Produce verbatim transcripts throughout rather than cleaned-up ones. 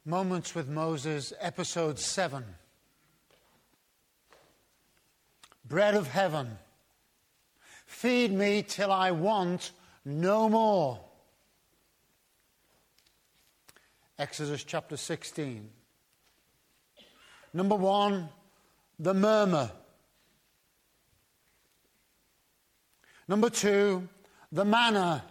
Moments with Moses, episode seven. Bread of heaven, feed me till I want no more. Exodus chapter sixteen. Number one, the murmur. Number two, the manna.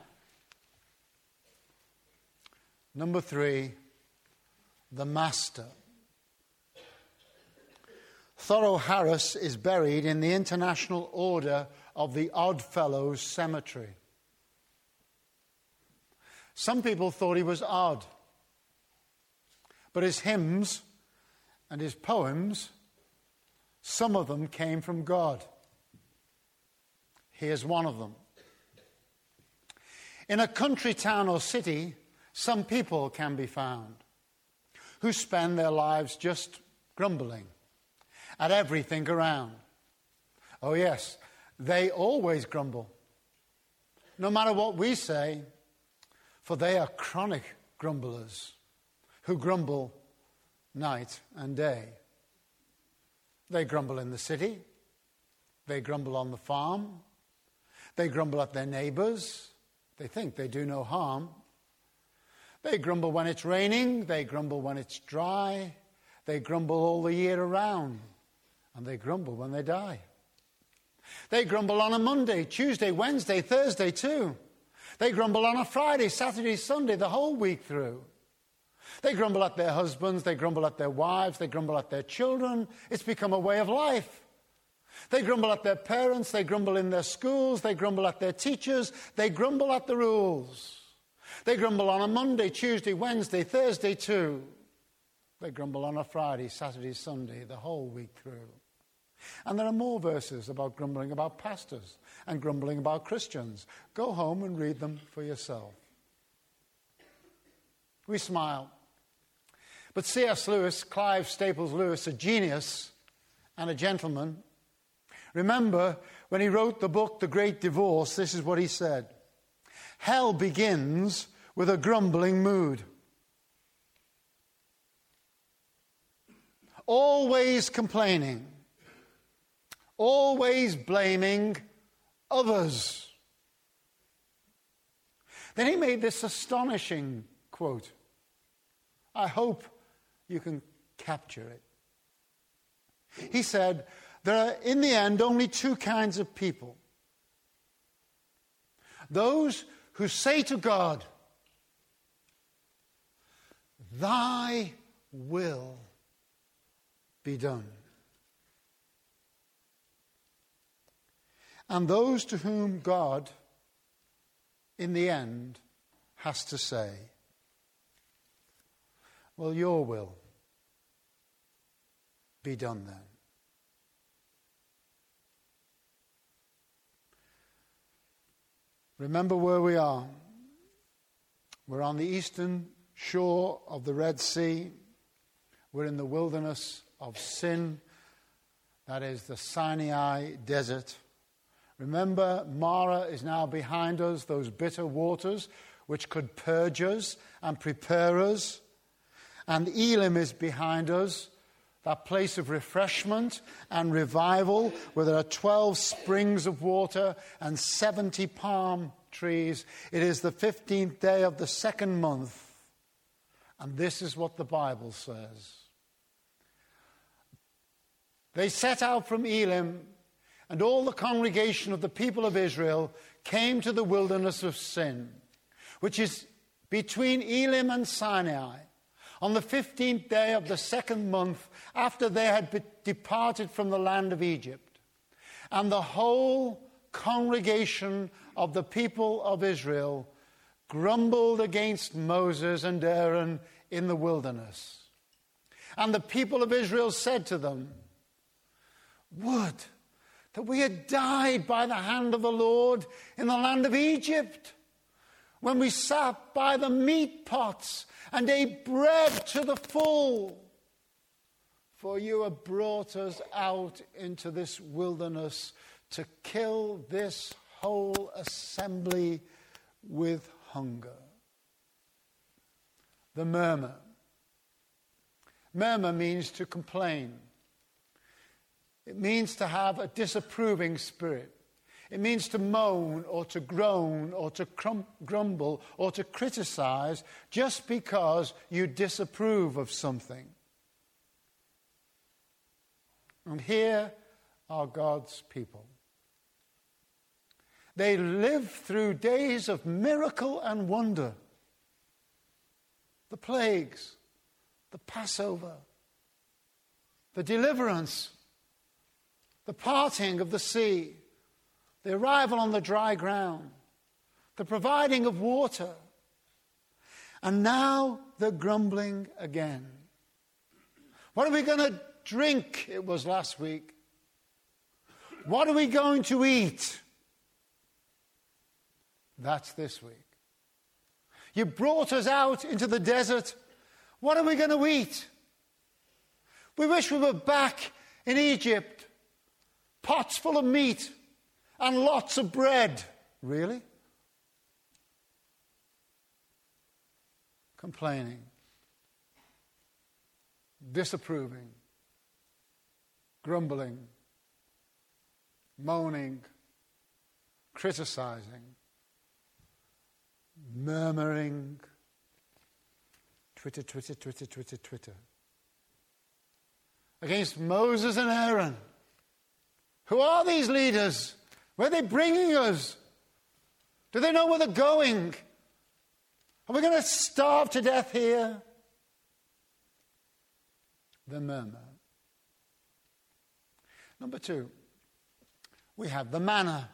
Number three, the master. Thoreau Harris is buried in the International Order of the Oddfellows Cemetery. Some people thought he was odd, but his hymns and his poems, some of them came from God. Here's one of them. In a country town or city, some people can be found who spend their lives just grumbling at everything around. Oh yes, they always grumble, no matter what we say, for they are chronic grumblers who grumble night and day. They grumble in the city, they grumble on the farm, they grumble at their neighbors, they think they do no harm. They grumble when it's raining, they grumble when it's dry, they grumble all the year around, and they grumble when they die. They grumble on a Monday, Tuesday, Wednesday, Thursday too. They grumble on a Friday, Saturday, Sunday, the whole week through. They grumble at their husbands, they grumble at their wives, they grumble at their children. It's become a way of life. They grumble at their parents, they grumble in their schools, they grumble at their teachers, they grumble at the rules. They grumble on a Monday, Tuesday, Wednesday, Thursday too. They grumble on a Friday, Saturday, Sunday, the whole week through. And there are more verses about grumbling about pastors and grumbling about Christians. Go home and read them for yourself. We smile. But C S Lewis, Clive Staples Lewis, a genius and a gentleman, remember when he wrote the book The Great Divorce, this is what he said. Hell begins with a grumbling mood. Always complaining. Always blaming others. Then he made this astonishing quote. I hope you can capture it. He said, there are in the end only two kinds of people. Those who say to God, thy will be done. And those to whom God, in the end, has to say, well, your will be done then. Remember where we are. We're on the eastern shore of the Red Sea. We're in the wilderness of sin. That is the Sinai desert. Remember, Mara is now behind us, those bitter waters which could purge us and prepare us. And Elim is behind us, that place of refreshment and revival where there are twelve springs of water and seventy palm trees. It is the fifteenth day of the second month. And this is what the Bible says. They set out from Elim, and all the congregation of the people of Israel came to the wilderness of Sin, which is between Elim and Sinai, on the fifteenth day of the second month after they had be- departed from the land of Egypt. And the whole congregation of the people of Israel grumbled against Moses and Aaron in the wilderness. And the people of Israel said to them, would that we had died by the hand of the Lord in the land of Egypt, when we sat by the meat pots and ate bread to the full. For you have brought us out into this wilderness to kill this whole assembly with hunger. The murmur. Murmur means to complain. It means to have a disapproving spirit. It means to moan or to groan or to crum- grumble or to criticize just because you disapprove of something. And here are God's people. They live through days of miracle and wonder. The plagues, the Passover, the deliverance, the parting of the sea, the arrival on the dry ground, the providing of water. And now they're grumbling again. What are we going to drink? It was last week. What are we going to eat? That's this week. You brought us out into the desert. What are we going to eat? We wish we were back in Egypt. Pots full of meat and lots of bread. Really? Complaining. Disapproving. Grumbling. Moaning. Criticizing. Murmuring. Twitter, Twitter, Twitter, Twitter, Twitter. Against Moses and Aaron. Who are these leaders? Where are they bringing us? Do they know where they're going? Are we going to starve to death here? The murmur. Number two, we have the manna.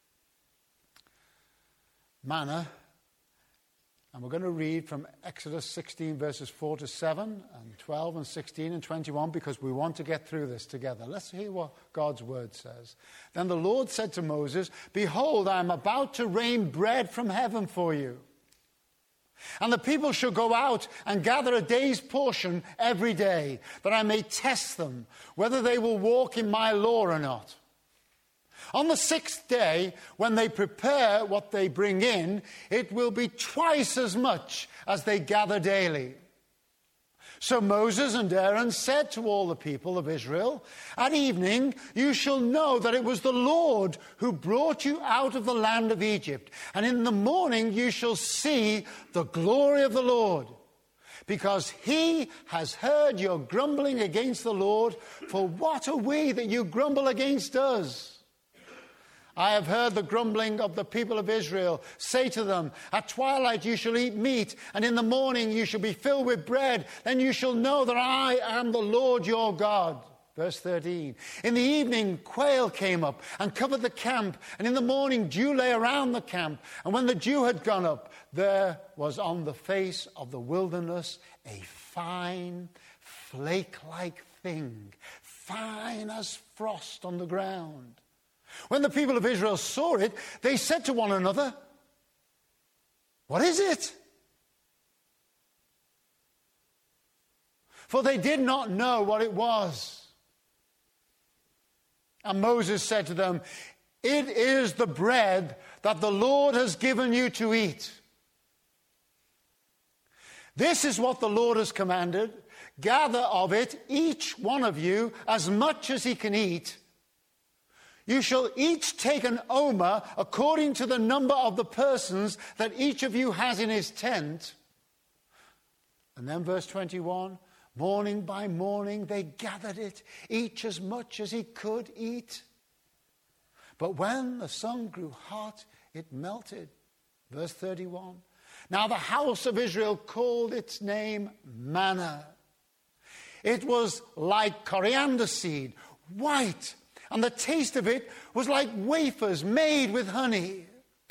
Manna. And we're going to read from Exodus sixteen, verses four to seven, and twelve and sixteen and twenty-one, because we want to get through this together. Let's hear what God's word says. Then the Lord said to Moses, "Behold, I am about to rain bread from heaven for you. And the people shall go out and gather a day's portion every day, that I may test them, whether they will walk in my law or not. On the sixth day, when they prepare what they bring in, it will be twice as much as they gather daily." So Moses and Aaron said to all the people of Israel, "At evening you shall know that it was the Lord who brought you out of the land of Egypt. And in the morning you shall see the glory of the Lord. Because he has heard your grumbling against the Lord. For what are we that you grumble against us? I have heard the grumbling of the people of Israel. Say to them, at twilight you shall eat meat, and in the morning you shall be filled with bread. Then you shall know that I am the Lord your God." Verse thirteen. "In the evening quail came up and covered the camp, and in the morning dew lay around the camp. And when the dew had gone up, there was on the face of the wilderness a fine, flake-like thing, fine as frost on the ground. When the people of Israel saw it, they said to one another, 'What is it?' For they did not know what it was. And Moses said to them, 'It is the bread that the Lord has given you to eat. This is what the Lord has commanded. Gather of it, each one of you, as much as he can eat. You shall each take an omer according to the number of the persons that each of you has in his tent.' And then verse twenty-one, morning by morning they gathered it, each as much as he could eat. But when the sun grew hot, it melted." Verse thirty-one, "Now the house of Israel called its name manna. It was like coriander seed, white, and the taste of it was like wafers made with honey."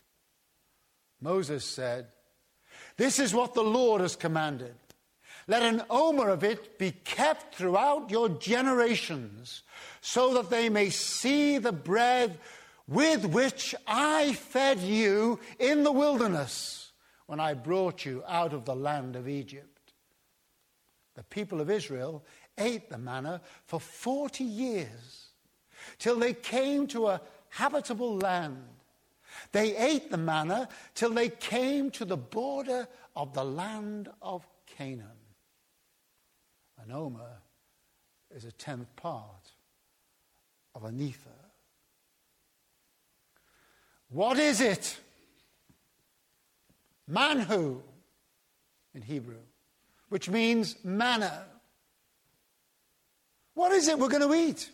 Moses said, "This is what the Lord has commanded. Let an omer of it be kept throughout your generations, so that they may see the bread with which I fed you in the wilderness when I brought you out of the land of Egypt." The people of Israel ate the manna for forty years. Till they came to a habitable land. They ate the manna till they came to the border of the land of Canaan. An omer is a tenth part of an ephah. What is it? Manhu in Hebrew, which means manna. What is it we're going to eat?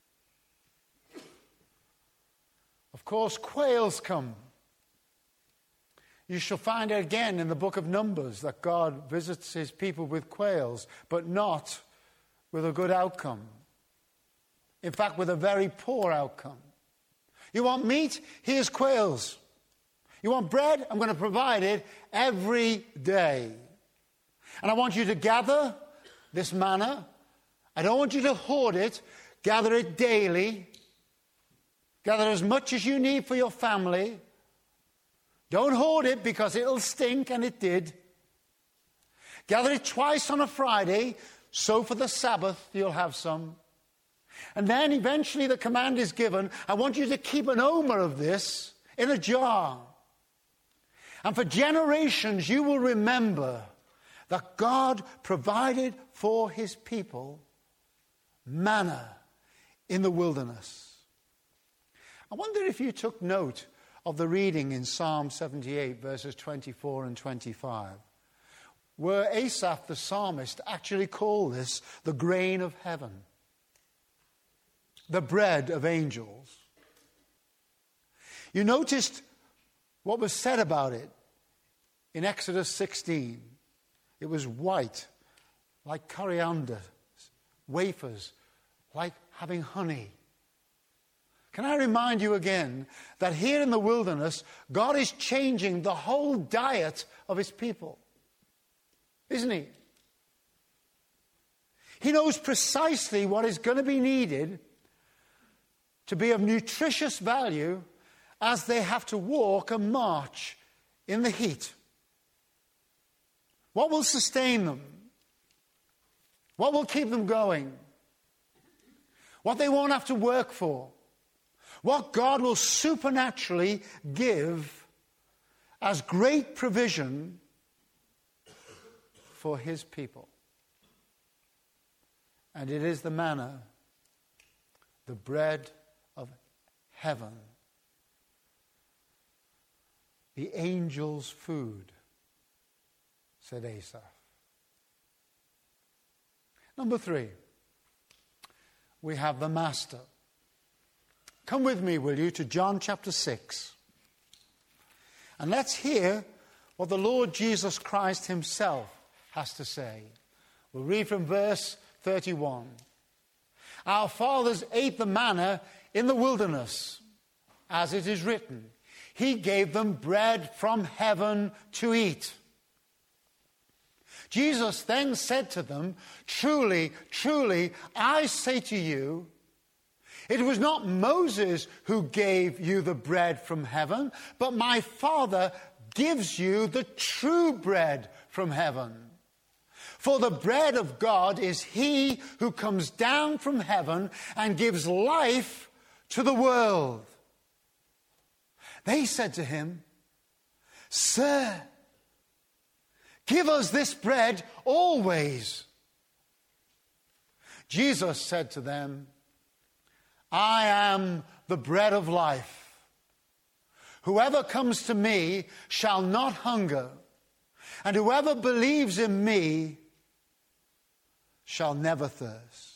Of course, quails come. You shall find it again in the book of Numbers that God visits his people with quails, but not with a good outcome. In fact, with a very poor outcome. You want meat? Here's quails. You want bread? I'm going to provide it every day. And I want you to gather this manna. I don't want you to hoard it. Gather it daily. Gather as much as you need for your family. Don't hoard it because it'll stink, and it did. Gather it twice on a Friday, so for the Sabbath you'll have some. And then eventually the command is given, I want you to keep an omer of this in a jar. And for generations you will remember that God provided for his people manna in the wilderness. I wonder if you took note of the reading in Psalm seventy-eight, verses twenty-four and twenty-five, where Asaph the psalmist actually called this the grain of heaven, the bread of angels. You noticed what was said about it in Exodus sixteen. It was white, like coriander, wafers, like having honey. Can I remind you again that here in the wilderness, God is changing the whole diet of his people. Isn't he? He knows precisely what is going to be needed to be of nutritious value as they have to walk and march in the heat. What will sustain them? What will keep them going? What they won't have to work for? What God will supernaturally give as great provision for his people. And it is the manna, the bread of heaven, the angel's food, said Asaph. Number three, we have the master. Come with me, will you, to John chapter six. And let's hear what the Lord Jesus Christ himself has to say. We'll read from verse thirty-one. Our fathers ate the manna in the wilderness, as it is written. He gave them bread from heaven to eat. Jesus then said to them, Truly, truly, I say to you, it was not Moses who gave you the bread from heaven, but my Father gives you the true bread from heaven. For the bread of God is he who comes down from heaven and gives life to the world. They said to him, Sir, give us this bread always. Jesus said to them, I am the bread of life. Whoever comes to me shall not hunger, and whoever believes in me shall never thirst.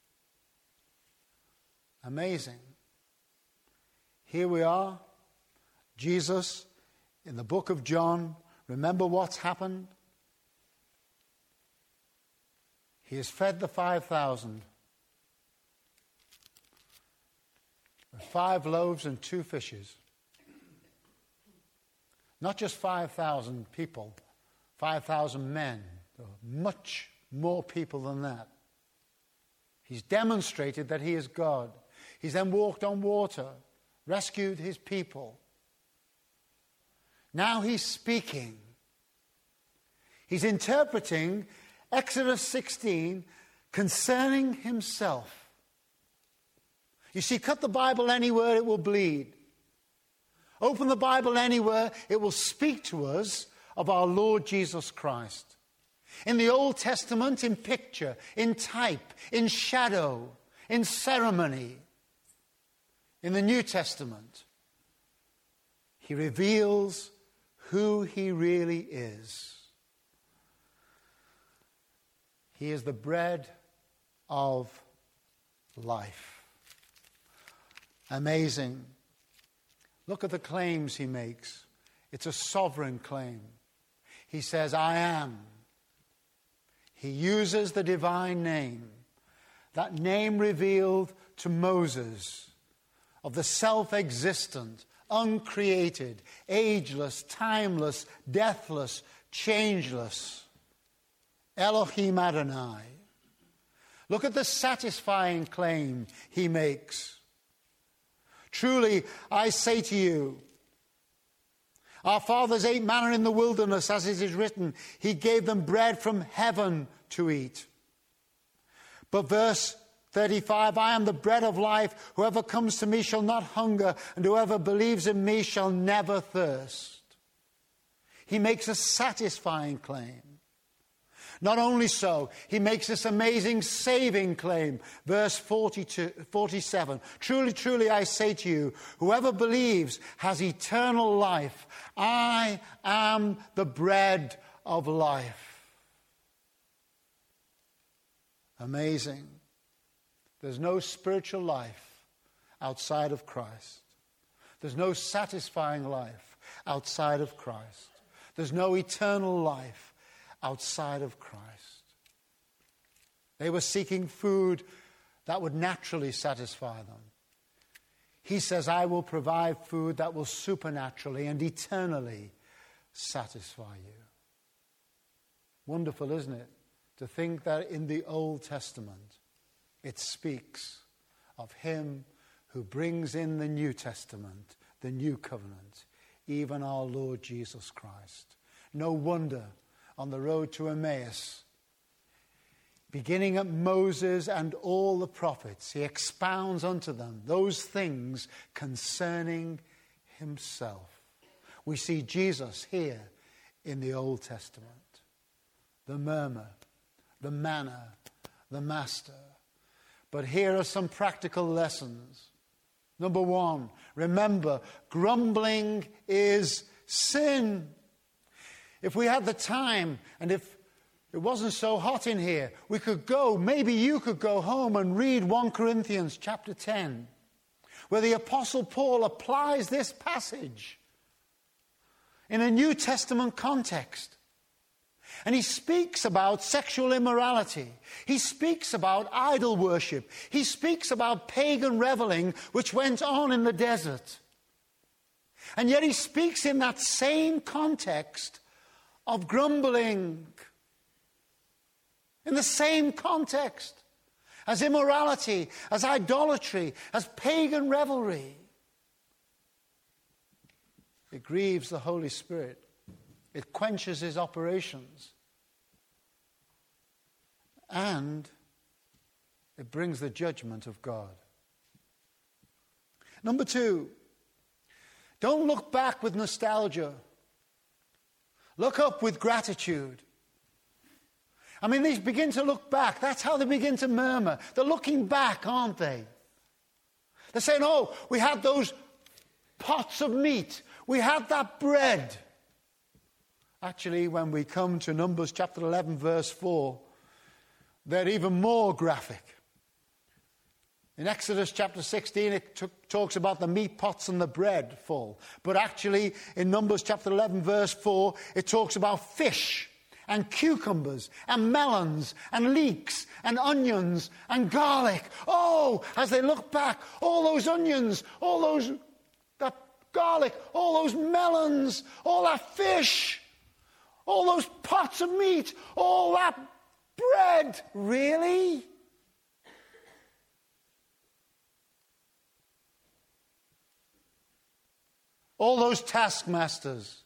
Amazing. Here we are, Jesus in the book of John. Remember what's happened? He has fed the five thousand. Five loaves and two fishes. Not just five thousand people, five thousand men. There are much more people than that. He's demonstrated that he is God. He's then walked on water, rescued his people. Now he's speaking. He's interpreting Exodus sixteen concerning himself. You see, cut the Bible anywhere, it will bleed. Open the Bible anywhere, it will speak to us of our Lord Jesus Christ. In the Old Testament, in picture, in type, in shadow, in ceremony. In the New Testament, he reveals who he really is. He is the bread of life. Amazing. Look at the claims he makes. It's a sovereign claim. He says, I am. He uses the divine name, that name revealed to Moses, of the self-existent, uncreated, ageless, timeless, deathless, changeless Elohim Adonai. Look at the satisfying claim he makes. Truly, I say to you, our fathers ate manna in the wilderness, as it is written, he gave them bread from heaven to eat. But verse thirty-five, I am the bread of life. Whoever comes to me shall not hunger, and whoever believes in me shall never thirst. He makes a satisfying claim. Not only so, he makes this amazing saving claim. Verse forty-two, forty-seven. Truly, truly, I say to you, whoever believes has eternal life. I am the bread of life. Amazing. There's no spiritual life outside of Christ. There's no satisfying life outside of Christ. There's no eternal life outside of Christ. They were seeking food that would naturally satisfy them. He says, I will provide food that will supernaturally and eternally satisfy you. Wonderful, isn't it, to think that in the Old Testament it speaks of him who brings in the New Testament, the new covenant, even our Lord Jesus Christ. No wonder on the road to Emmaus, beginning at Moses and all the prophets, he expounds unto them those things concerning himself. We see Jesus here in the Old Testament. The murmur, the manna, the master. But here are some practical lessons. Number one, remember, grumbling is sin. If we had the time, and if it wasn't so hot in here, we could go, maybe you could go home and read First Corinthians chapter ten, where the Apostle Paul applies this passage in a New Testament context. And he speaks about sexual immorality. He speaks about idol worship. He speaks about pagan reveling, which went on in the desert. And yet he speaks in that same context of grumbling. In the same context as immorality, as idolatry, as pagan revelry. It grieves the Holy Spirit. It quenches his operations. And it brings the judgment of God. Number two, don't look back with nostalgia. Look up with gratitude. I mean, they begin to look back. That's how they begin to murmur. They're looking back, aren't they? They're saying, oh, we had those pots of meat. We had that bread. Actually, when we come to Numbers chapter eleven, verse four, they're even more graphic. In Exodus chapter sixteen, it t- talks about the meat pots and the bread full. But actually, in Numbers chapter eleven, verse four, it talks about fish and cucumbers and melons and leeks and onions and garlic. Oh, as they look back, all those onions, all those, that garlic, all those melons, all that fish, all those pots of meat, all that bread. Really? All those taskmasters.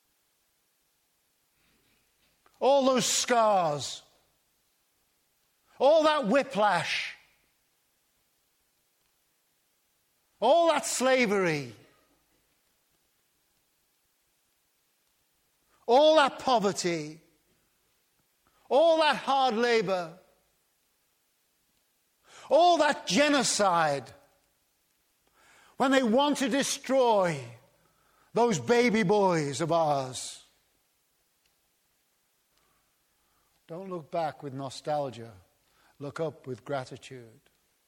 All those scars. All that whiplash. All that slavery. All that poverty. all that hard labor, all that genocide, when they want to destroy those baby boys of ours. Don't look back with nostalgia. Look up with gratitude.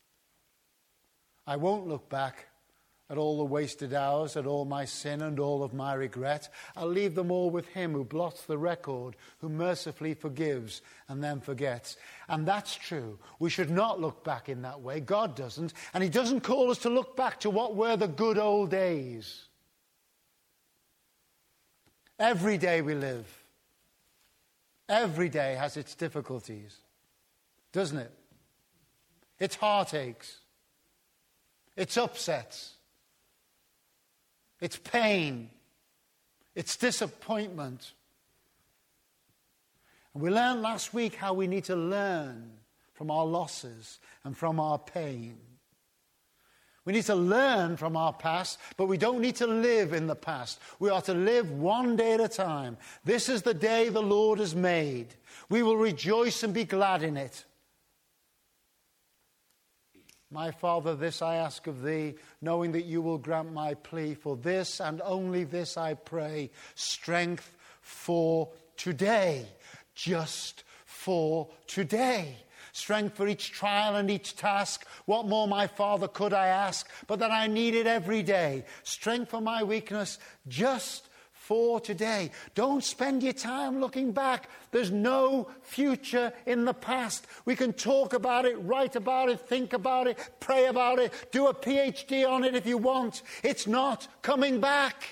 I won't look back at all the wasted hours, at all my sin and all of my regret. I'll leave them all with him who blots the record, who mercifully forgives and then forgets. And that's true. We should not look back in that way. God doesn't. And he doesn't call us to look back to what were the good old days. Every day we live, every day has its difficulties, doesn't it? Its heartaches, its upsets, its pain, its disappointment. And we learned last week how we need to learn from our losses and from our pain. We need to learn from our past, but we don't need to live in the past. We are to live one day at a time. This is the day the Lord has made. We will rejoice and be glad in it. My Father, this I ask of thee, knowing that you will grant my plea. For this and only this I pray, strength for today, just for today. Strength for each trial and each task. What more, my Father, could I ask, but that I need it every day. Strength for my weakness, just for today. Don't spend your time looking back. There's no future in the past. We can talk about it, write about it, think about it, pray about it, do a P H D on it if you want. It's not coming back.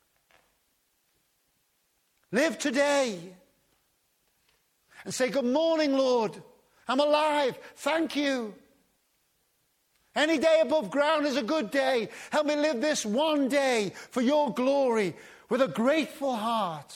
Live today and say, good morning, Lord. I'm alive. Thank you. Any day above ground is a good day. Help me live this one day for your glory with a grateful heart.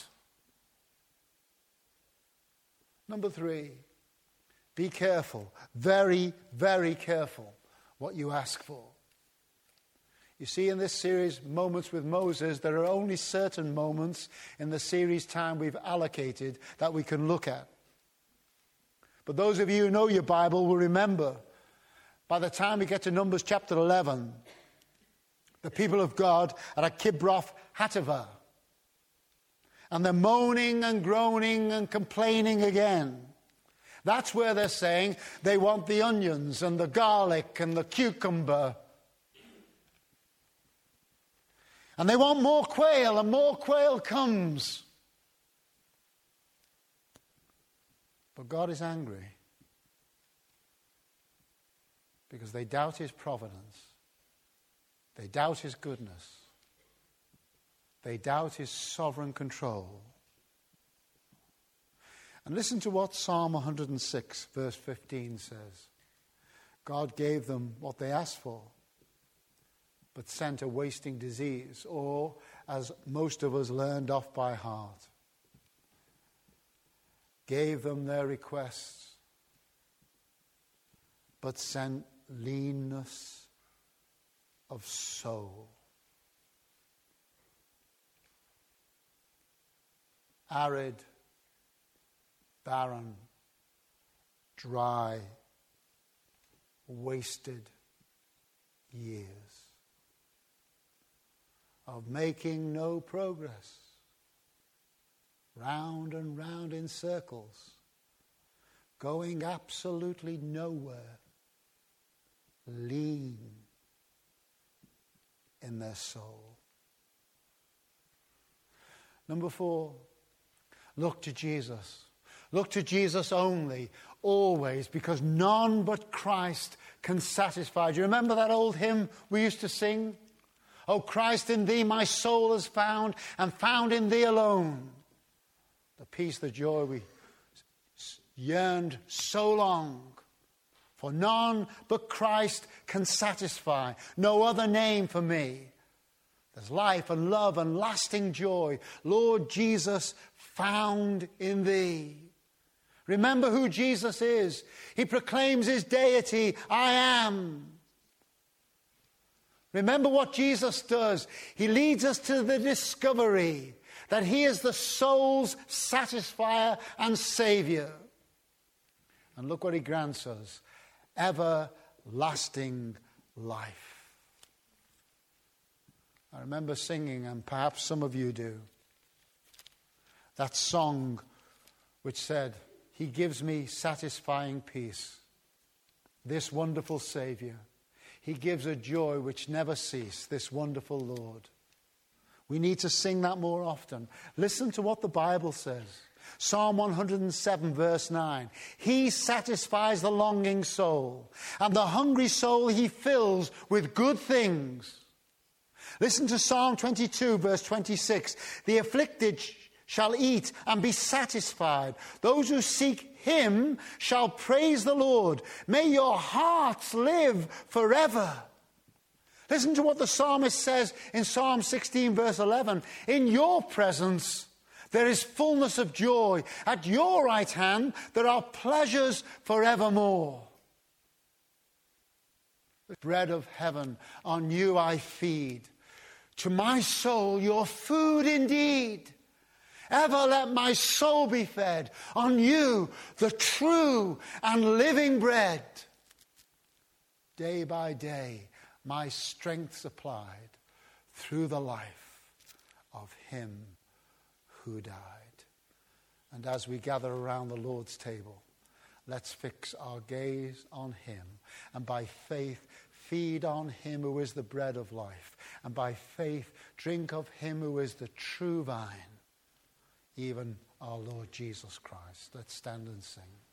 Number three, be careful, very, very careful what you ask for. You see, in this series, Moments with Moses, there are only certain moments in the series time we've allocated that we can look at. But those of you who know your Bible will remember, by the time we get to Numbers chapter eleven, the people of God are at Kibroth Hattaavah. And they're moaning and groaning and complaining again. That's where they're saying they want the onions and the garlic and the cucumber. And they want more quail, and more quail comes. But God is angry because they doubt his providence. They doubt his goodness. They doubt his sovereign control. And listen to what Psalm one hundred six, verse fifteen says. God gave them what they asked for, but sent a wasting disease, or, as most of us learned off by heart, gave them their requests, but sent leanness of soul. Arid, barren, dry, wasted years of making no progress, round and round in circles, going absolutely nowhere, lean in their soul. Number four, look to Jesus. Look to Jesus only, always, because none but Christ can satisfy. Do you remember that old hymn we used to sing? Oh, Christ, in thee my soul is found, and found in thee alone. The peace, the joy we yearned so long. For none but Christ can satisfy. No other name for me. There's life and love and lasting joy. Lord Jesus, found in thee. Remember who Jesus is. He proclaims his deity, I am. Remember what Jesus does. He leads us to the discovery that he is the soul's satisfier and savior. And look what he grants us. Everlasting life. I remember singing, and perhaps some of you do, that song which said, he gives me satisfying peace. This wonderful Savior. He gives a joy which never ceases, this wonderful Lord. We need to sing that more often. Listen to what the Bible says. Psalm one hundred seven verse nine. He satisfies the longing soul, and the hungry soul he fills with good things. Listen to Psalm twenty-two verse twenty-six. The afflicted shall eat and be satisfied. Those who seek him shall praise the Lord. May your hearts live forever. Listen to what the psalmist says in Psalm sixteen verse eleven. In your presence there is fullness of joy. At your right hand there are pleasures forevermore. The bread of heaven, on you I feed. To my soul your food indeed. Ever let my soul be fed on you, the true and living bread. Day by day my strength supplied through the life of him who died. And as we gather around the Lord's table, let's fix our gaze on him, and by faith feed on him who is the bread of life, and by faith drink of him who is the true vine, even our Lord Jesus Christ. Let's stand and sing.